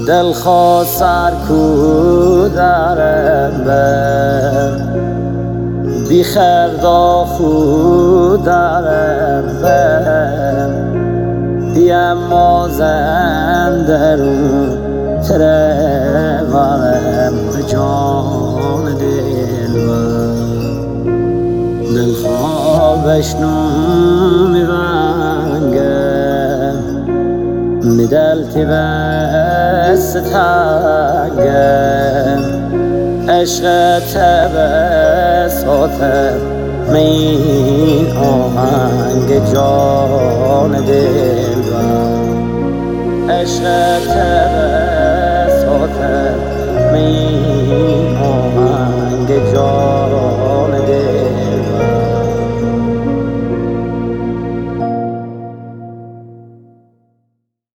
دل خواست سر کودرم بر بی خردا خودرم بر بیم مازن درون ترمارم به جان دل دل خوابش نمیونگم میدل تی بست تنگم عشق تبساتم مین آهنگ جان